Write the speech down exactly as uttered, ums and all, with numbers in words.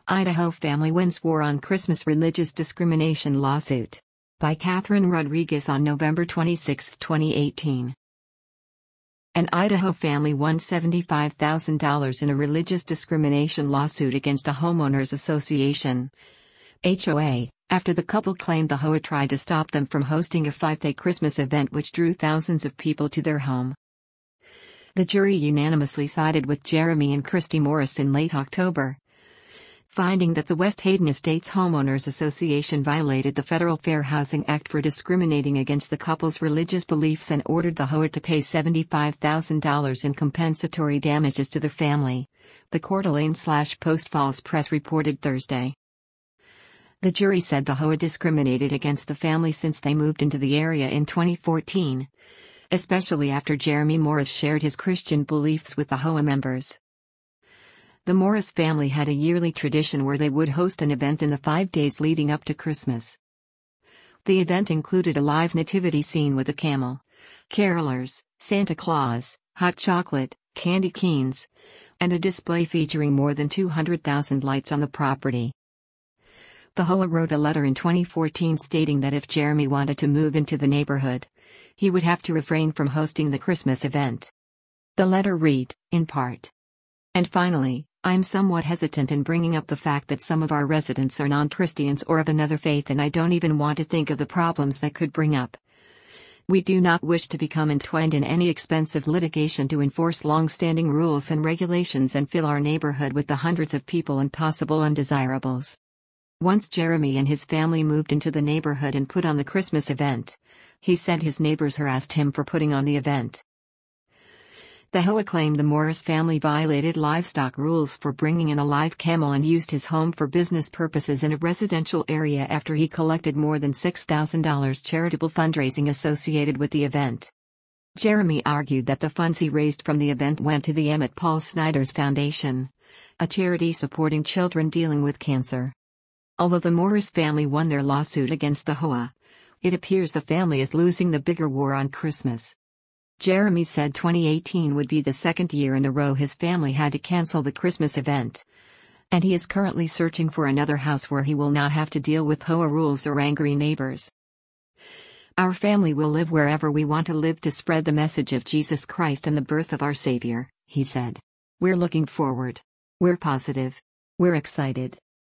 Idaho family wins war on Christmas religious discrimination lawsuit. By Catherine Rodriguez on November twenty-sixth, twenty eighteen. An Idaho family won seventy-five thousand dollars in a religious discrimination lawsuit against a homeowners association, H O A, after the couple claimed the H O A tried to stop them from hosting a five-day Christmas event which drew thousands of people to their home. The jury unanimously sided with Jeremy and Christy Morris in late October, finding that the West Hayden Estates Homeowners Association violated the Federal Fair Housing Act for discriminating against the couple's religious beliefs and ordered the H O A to pay seventy-five thousand dollars in compensatory damages to the family, the Coeur d'Alene-Post Falls Press reported Thursday. The jury said the H O A discriminated against the family since they moved into the area in twenty fourteen, especially after Jeremy Morris shared his Christian beliefs with the H O A members. The Morris family had a yearly tradition where they would host an event in the five days leading up to Christmas. The event included a live nativity scene with a camel, carolers, Santa Claus, hot chocolate, candy canes, and a display featuring more than two hundred thousand lights on the property. The H O A wrote a letter in twenty fourteen stating that if Jeremy wanted to move into the neighborhood, he would have to refrain from hosting the Christmas event. The letter read, in part, "And finally, I'm somewhat hesitant in bringing up the fact that some of our residents are non-Christians or of another faith, and I don't even want to think of the problems that could bring up. We do not wish to become entwined in any expensive litigation to enforce long-standing rules and regulations and fill our neighborhood with the hundreds of people and possible undesirables." Once Jeremy and his family moved into the neighborhood and put on the Christmas event, he said his neighbors harassed him for putting on the event. The H O A claimed the Morris family violated livestock rules for bringing in a live camel and used his home for business purposes in a residential area after he collected more than six thousand dollars charitable fundraising associated with the event. Jeremy argued that the funds he raised from the event went to the Emmett Paul Snyder's Foundation, a charity supporting children dealing with cancer. Although the Morris family won their lawsuit against the H O A, it appears the family is losing the bigger war on Christmas. Jeremy said twenty eighteen would be the second year in a row his family had to cancel the Christmas event, and he is currently searching for another house where he will not have to deal with H O A rules or angry neighbors. "Our family will live wherever we want to live to spread the message of Jesus Christ and the birth of our Savior," he said. "We're looking forward. We're positive. We're excited."